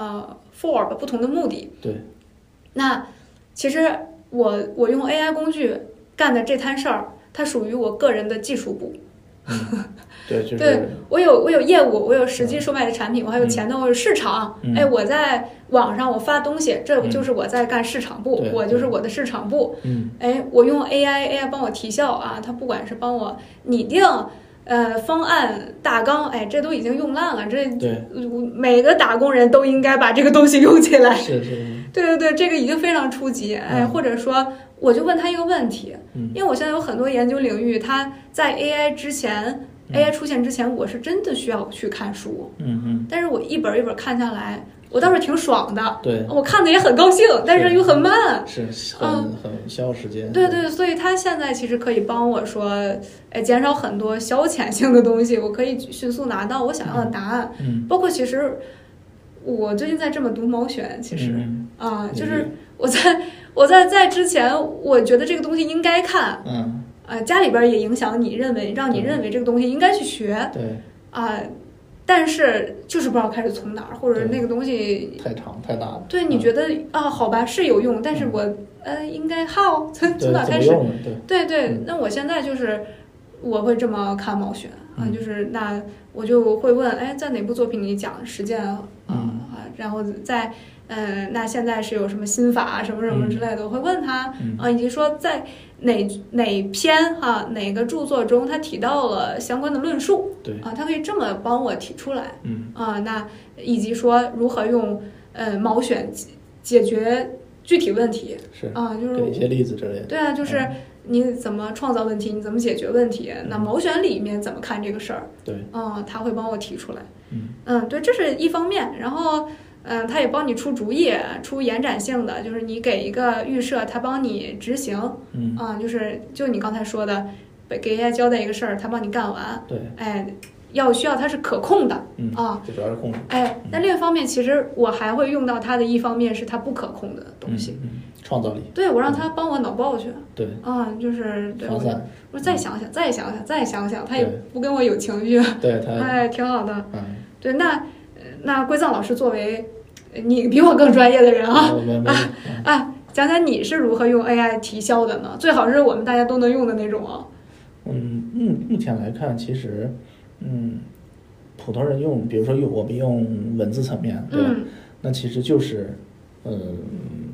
for 不同的目的。 对， 那其实我用 AI 工具干的这摊事儿，它属于我个人的技术部。 对，就是对我有业务，我有实际售卖的产品，我还有前头我有市场。哎，我在网上我发东西，这就是我在干市场部，我就是我的市场部。哎，我用 AI 帮我提效啊，它不管是帮我拟定方案大纲，哎，这都已经用烂了。这每个打工人都应该把这个东西用起来。 是。 对，这个已经非常初级。哎，或者说，我就问他一个问题，因为我现在有很多研究领域，它在 AI 之前，AI 出现之前，我是真的需要去看书。但是我一本一本看下来，我倒是挺爽的。 对， 我看的也很高兴，但是又很慢， 是很消耗时间。 对，所以它现在其实可以帮我说，哎，减少很多消遣性的东西，我可以迅速拿到我想要的答案。包括其实我最近在这么读毛选，其实就是我在之前，我觉得这个东西应该看。家里边也影响你让你认为这个东西应该去学。 对但是就是不知道开始从哪儿，或者那个东西太长太大了。 对，你觉得好吧是有用，但是我应该从哪开始？对，那我现在就是我会这么看毛选就是那我就会问，哎，在哪部作品里讲实践然后在那现在是有什么心法什么什么之类的，我会问他以及说在哪篇哪个著作中他提到了相关的论述， 对他可以这么帮我提出来，那以及说如何用毛选解决具体问题，就是给一些例子之类的。 对啊，就是你怎么创造问题，你怎么解决问题，那毛选里面怎么看这个事儿？ 对， 他会帮我提出来。对，这是一方面，然后。他也帮你出主意，出延展性的，就是你给一个预设，他帮你执行。就你刚才说的，给 AI 交代一个事儿，他帮你干完。 对， 哎，需要它是可控的。 这主要是控制。 哎，那另一方面，其实我还会用到它的一方面是它不可控的东西。 创造力。 对，我让他帮我脑爆去。 对。 就是对。我再想想，他也对不跟我有情绪。 对他。 哎，挺好的。对，那桂藏老师作为你比我更专业的人讲讲你是如何用 AI 提效的呢？最好是我们大家都能用的那种目前来看，其实普通人用，比如说我们用文字层面，对吧？那其实就是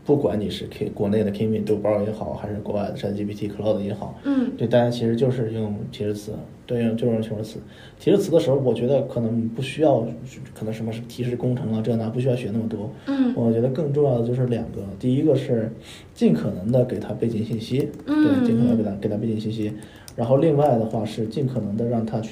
不管你是国内的 Kimi 豆包也好，还是国外的 ChatGPT Cloud 也好，对，大家其实就是用提示词，对，就是用提示词。提示词的时候，我觉得可能不需要，可能什么是提示工程啊，这那不需要学那么多。我觉得更重要的就是两个，第一个是尽可能的给他背景信息，对，尽可能给他背景信息。然后另外的话是尽可能的让他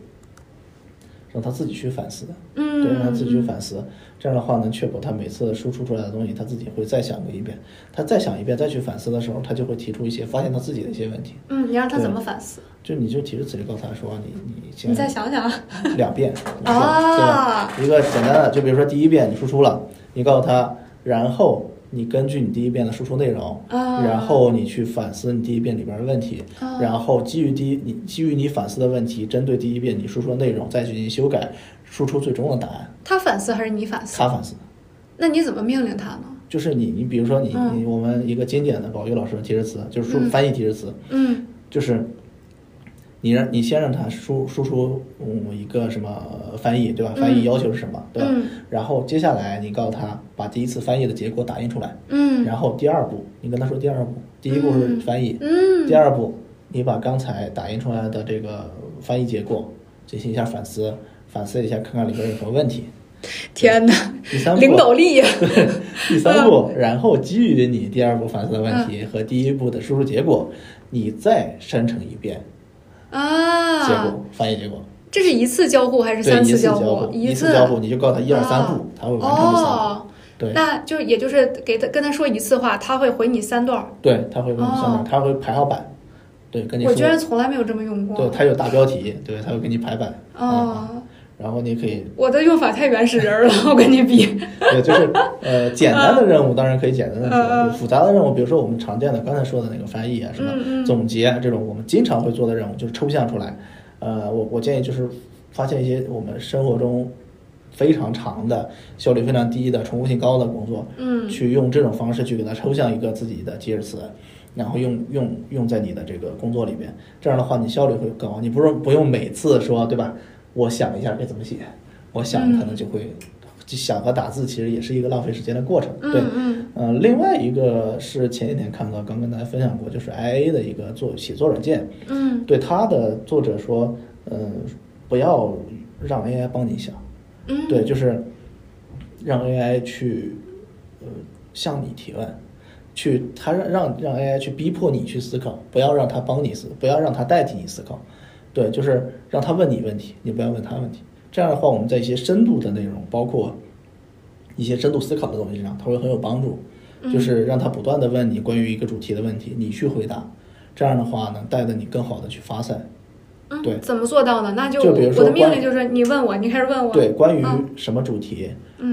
自己去反思，对，让他自己去反思。这样的话能确保他每次输出出来的东西，他自己会再想一遍。他再想一遍，再去反思的时候，他就会提出一些发现他自己的一些问题。 你让他怎么反思？ 你就提示词就告诉他说， 你再想想 2遍，对吧？一个简单的，就比如说第一遍你输出了，你告诉他，然后你根据你第一遍的输出内容，然后你去反思你第一遍里边的问题，然后基于你反思的问题，针对第一遍你输出的内容再去进行修改，输出最终的答案。 他反思还是你反思？他反思。 那你怎么命令他呢？ 就是你比如说我们一个经典的宝玉老师的提示词，就是翻译提示词，就是你先让他输出一个什么翻译，对吧？翻译要求是什么，对吧？然后接下来你告诉他把第一次翻译的结果打印出来，然后第二步你跟他说第二步，第一步是翻译，第二步你把刚才打印出来的这个翻译结果进行一下反思一下，看看里边有什么问题。 天哪！ 第三步领导力呀！ 对，第三步，然后基于你第二步反思的问题和第一步的输出结果，你再生成一遍结果翻译结果。 这是一次交互还是3次交互？ 一次交互，你就告诉他1、2、3步，他会完成这3步。对， 那就也就是跟他说一次话，他会回你3段。 对，他会回你3段，他会排好版。对，跟你说。 我居然从来没有这么用过。 对，他有大标题，对，他会给你排版。然后你可以， 我的用法太原始人了，我跟你比。 对，就是简单的任务当然可以简单的说，复杂的任务，比如说我们常见的刚才说的那个翻译啊，什么总结啊，这种我们经常会做的任务，就是抽象出来。我建议就是发现一些我们生活中非常长的、效率非常低的、重复性高的工作，去用这种方式去给它抽象一个自己的提示词，然后用在你的这个工作里边。这样的话，你效率会更高。你不用每次说，对吧？我想一下该怎么写，我想可能就会想和打字其实也是一个浪费时间的过程。对，另外一个是前几天看到，刚跟大家分享过，就是 IA 的一个写作软件。对，他的作者说，不要让 AI 帮你想，对，就是让 AI 去向你提问，他让 AI 去逼迫你去思考，不要让他帮你不要让他代替你思考。对，就是让他问你问题，你不要问他问题。这样的话，我们在一些深度的内容，包括一些深度思考的东西上，它会很有帮助。就是让他不断的问你关于一个主题的问题，你去回答。这样的话呢，带着你更好的去发散。对， 怎么做到呢？那就比如说我的命令就是你问我，你开始问我。 对，关于什么主题？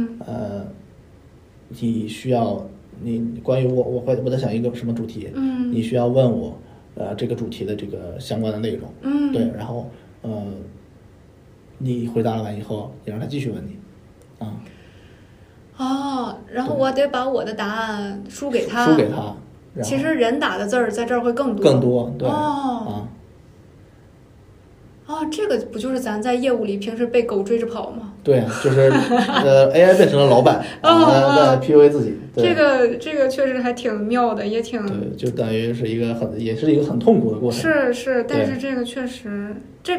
你需要关于我在想一个什么主题？你需要问我。这个主题的这个相关的内容，对，然后你回答了完以后，你让他继续问你， 然后我得把我的答案输给他，其实人打的字儿在这儿会更多，对， 这个不就是咱在业务里平时被狗追着跑吗？ 对，就是AI 变成了老板，在 PUA 自己。 这个确实还挺妙的，也挺对，就等于是也是一个很痛苦的过程。 是，但是这个确实，这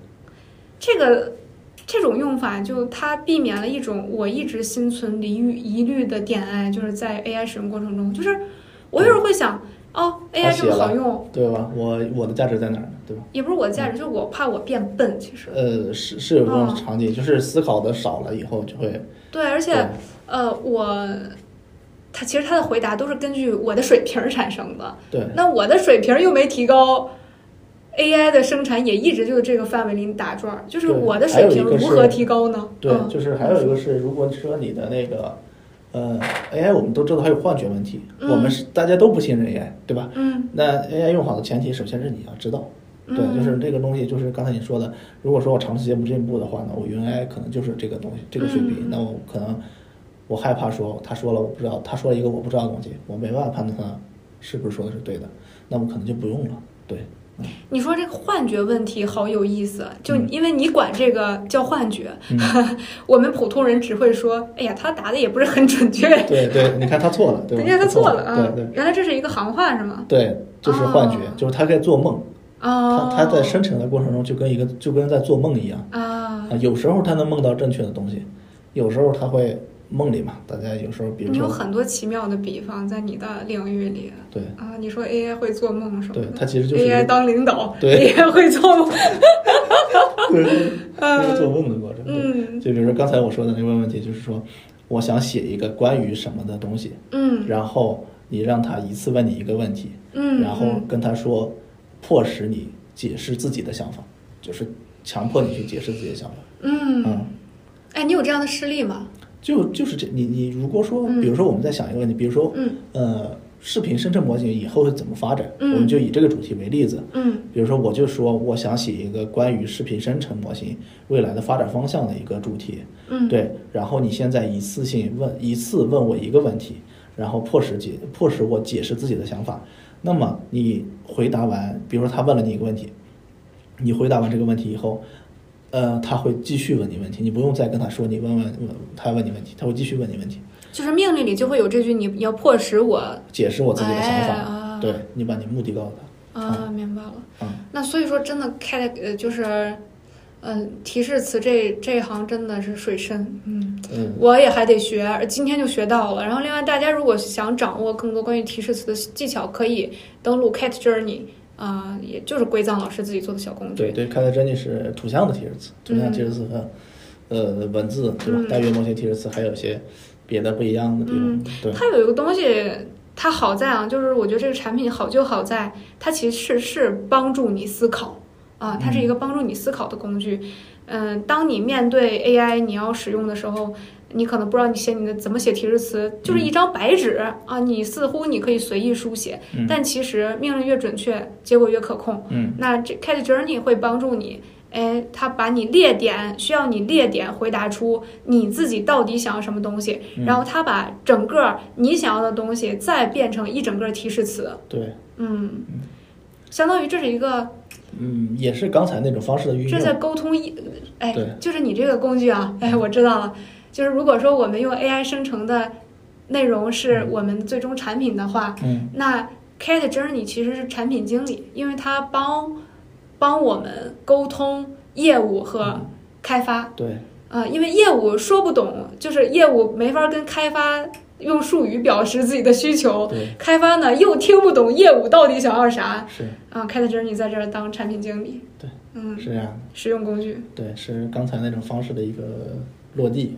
种用法就它避免了一种我一直心存疑虑的点，就是在 AI 使用过程中，就是我有时候会想。AI 这么好用， 对吧？我的价值在哪儿呢？对吧？ 也不是我的价值，就是我怕我变笨。其实是有这种场景，就是思考的少了以后就会对，而且其实他的回答都是根据我的水平产生的。 对， 那我的水平又没提高，AI 的生产也一直就这个范围里打转，就是我的水平如何提高呢？ 对，就是还有一个是，如果说你的那个。AI 我们都知道它有幻觉问题，我们大家都不信任 AI， 对吧？那 AI 用好的前提，首先是你要知道，对，就是这个东西，就是刚才你说的，如果说我长时间不进步的话呢，我用 AI 可能就是这个东西，这个水平，那我可能我害怕说他说了我不知道，他说了一个我不知道的东西，我没办法判断他是不是说的是对的，那我可能就不用了，对， 你说这个幻觉问题好有意思，就因为你管这个叫幻觉，我们普通人只会说，哎呀，他答的也不是很准确。 对，你看他错了，对吧？ 人家他错了啊， 对， 原来这是一个行话是吗？ 对，就是幻觉，就是他在做梦。他在生成的过程中就跟在做梦一样有时候他能梦到正确的东西，有时候他会梦里嘛，大家有时候比如说你有很多奇妙的比方在你的领域里。 对你说 AI 会做梦什么的， 对，它其实就是 AI 当领导， 对 AI 会做梦， 对，就是做梦的过程。就比如说刚才我说的那个问题，就是说我想写一个关于什么的东西，然后你让他一次问你一个问题，然后跟他说。迫使你解释自己的想法，就是强迫你去解释自己的想法。 哎，你有这样的事例吗？ 就是这，你如果说，比如说我们在想一个问题，比如说，视频生成模型以后会怎么发展？我们就以这个主题为例子。比如说我就说我想写一个关于视频生成模型未来的发展方向的一个主题。对，然后你现在一次问我一个问题，然后迫使我解释自己的想法。那么你回答完，比如说他问了你一个问题，你回答完这个问题以后，他会继续问你问题，你不用再跟他说你他问你问题，他会继续问你问题。 就是命令里就会有这句，你要迫使我解释我自己的想法。对，你把你目的告诉他。 明白了。那所以说真的就是提示词这一行真的是水深。我也还得学，今天就学到了。然后另外大家如果想掌握更多关于提示词的技巧，可以登录 Cat Journey，也就是归藏老师自己做的小工具。 对，Cat Journey是图像的提示词，图像提示词和文字，对吧？大语言模型提示词还有一些别的不一样的地方。对， 它有一个东西它好在就是我觉得这个产品好就好在它其实是帮助你思考它是一个帮助你思考的工具。当你面对 AI 你要使用的时候，你可能不知道你怎么写提示词，就是一张白纸你似乎你可以随意书写，但其实命令越准确，结果越可控。那这 Cat Journey 会帮助你，它把你需要你列点回答出你自己到底想要什么东西，然后它把整个你想要的东西再变成一整个提示词。 对， 相当于这是一个。 也是刚才那种方式的运用。 这在沟通就是你这个工具我知道了。就是如果说我们用 AI 生成的内容是我们最终产品的话，那 Cat Journey 其实是产品经理，因为它帮我们沟通业务和开发。 对， 因为业务说不懂，就是业务没法跟开发用术语表示自己的需求，开发呢又听不懂业务到底想要啥。 是 Cat Journey 在这儿当产品经理。 对，是这样的。 实用工具。 对，是刚才那种方式的一个落地。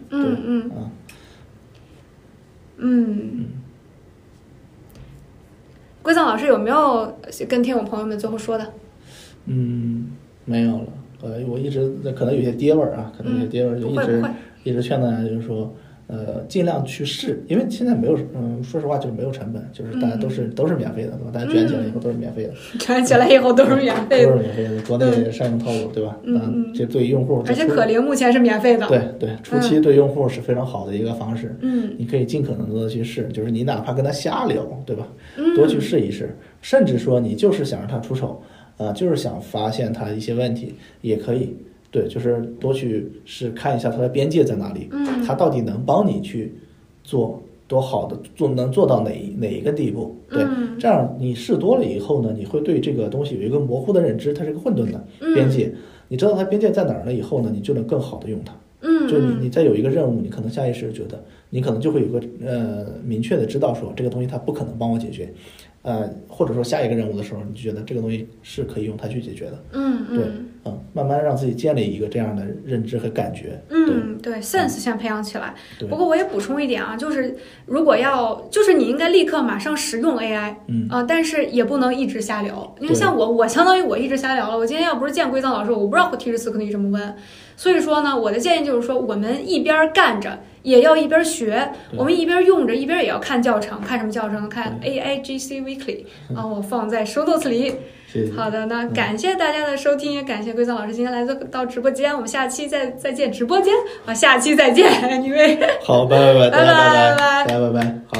归藏老师有没有跟听友朋友们最后说的？ 没有了。我一直可能有些爹味儿可能有些爹味儿，就一直劝大家就是说。尽量去试，因为现在没有，说实话就是没有成本，就是大家都是免费的，对吧？大家卷起来以后都是免费的， 卷起来以后都是免费的， 都是免费的，国内善用套路，对吧？这对于用户， 而且可灵目前是免费的， 对，初期对用户是非常好的一个方式，你可以尽可能多的去试，就是你哪怕跟他瞎聊，对吧？多去试一试，甚至说你就是想让他出丑，就是想发现他一些问题，也可以。对，就是多去看一下它的边界在哪里，它到底能帮你去做多好的，能做到哪一个地步？对，这样你试多了以后呢，你会对这个东西有一个模糊的认知，它是个混沌的边界，你知道它边界在哪儿了以后呢，你就能更好的用它。就你再有一个任务，你可能下意识觉得，你可能就会有个明确的知道说这个东西它不可能帮我解决，或者说下一个任务的时候，你就觉得这个东西是可以用它去解决的。对。慢慢让自己建立一个这样的认知和感觉。 对 sense 先培养起来。不过我也补充一点就是如果就是你应该立刻马上使用 AI，但是也不能一直瞎聊。因为像我相当于我一直瞎聊了。我今天要不是见归藏老师，我不知道提示词可以这么问。所以说呢，我的建议就是说，我们一边干着，也要一边学。我们一边用着，一边也要看教程。看什么教程？看 AIGC Weekly 我放在 show notes 里。好的，那感谢大家的收听，也感谢归藏老师今天来到直播间，我们下期再见直播间下期再见，因为好，拜拜，大家拜拜。